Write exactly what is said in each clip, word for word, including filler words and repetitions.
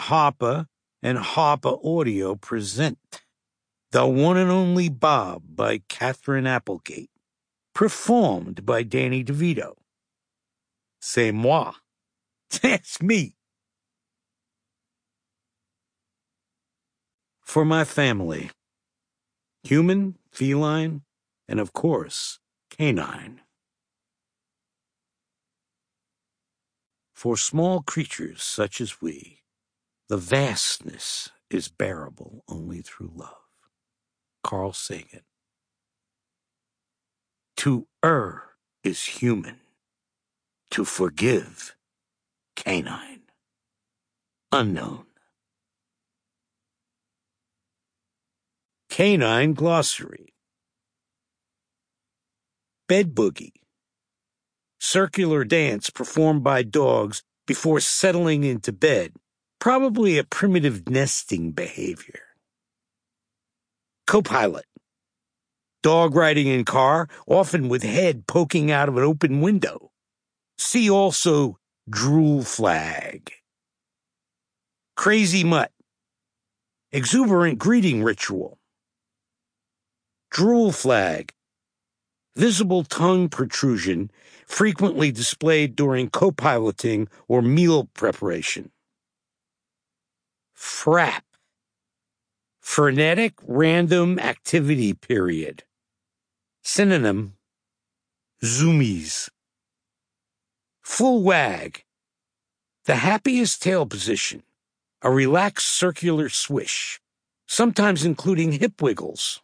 Harper and Harper Audio present The One and Only Bob by Catherine Applegate, performed by Danny DeVito. C'est moi. That's me. For my family, human, feline, and of course, canine. For small creatures such as we, the vastness is bearable only through love. Carl Sagan. To err is human. To forgive, canine. Unknown. Canine Glossary. Bed boogie. Circular dance performed by dogs before settling into bed, probably a primitive nesting behavior. Co-pilot. Dog riding in car, often with head poking out of an open window. See also drool flag. Crazy mutt. Exuberant greeting ritual. Drool flag. Visible tongue protrusion, frequently displayed during co-piloting or meal preparation. Frap. Frenetic random activity period. Synonym, zoomies. Full wag. The happiest tail position. A relaxed circular swish, sometimes including hip wiggles.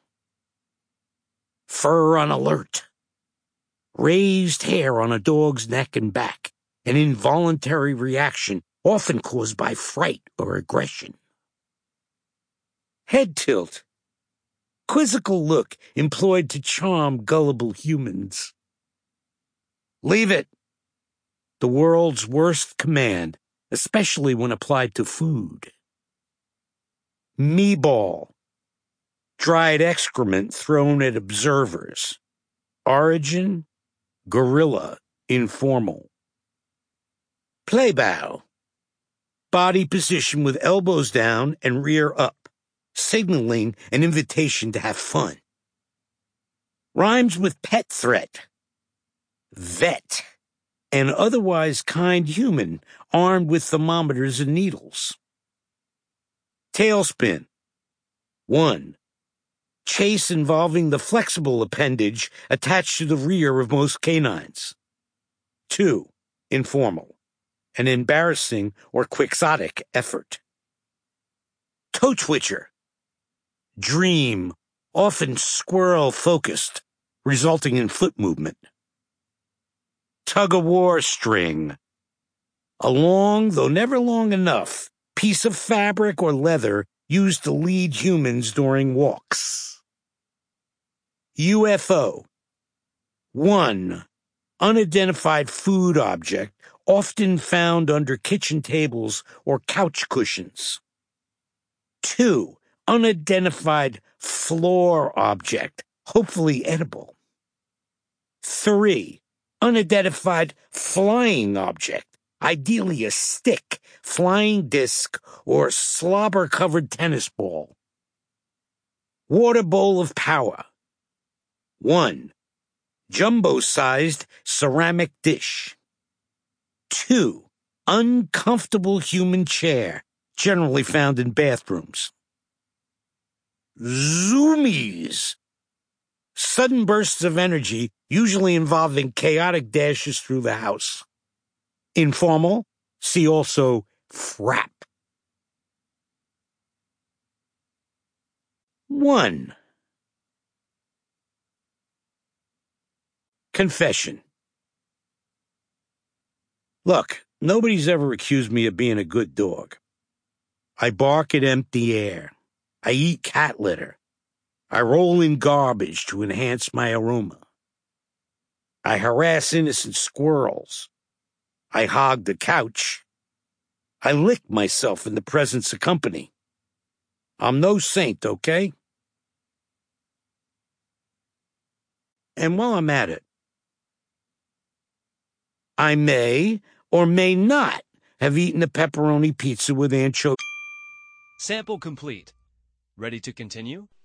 Fur on alert. Raised hair on a dog's neck and back, an involuntary reaction often caused by fright or aggression. Head tilt. Quizzical look employed to charm gullible humans. Leave it. The world's worst command, especially when applied to food. Meeball. Dried excrement thrown at observers. Origin, gorilla, informal. Playbow. Body position with elbows down and rear up, signaling an invitation to have fun. Rhymes with pet threat. Vet. An otherwise kind human armed with thermometers and needles. Tailspin. One. Chase involving the flexible appendage attached to the rear of most canines. Two. Informal. An embarrassing or quixotic effort. Toe twitcher. Dream, often squirrel-focused, resulting in foot movement. Tug-of-war string. A long, though never long enough, piece of fabric or leather used to lead humans during walks. U F O. One. Unidentified food object, often found under kitchen tables or couch cushions. Two. Unidentified floor object, hopefully edible. Three. Unidentified flying object, ideally a stick, flying disc, or slobber-covered tennis ball. Water bowl of power. One. Jumbo-sized ceramic dish. Two. Uncomfortable human chair, generally found in bathrooms. Zoomies. Sudden bursts of energy, usually involving chaotic dashes through the house. Informal, see also frap. One. Confession. Look, nobody's ever accused me of being a good dog. I bark at empty air. I eat cat litter. I roll in garbage to enhance my aroma. I harass innocent squirrels. I hog the couch. I lick myself in the presence of company. I'm no saint, okay? And while I'm at it, I may or may not have eaten a pepperoni pizza with anchovies. Sample complete. Ready to continue?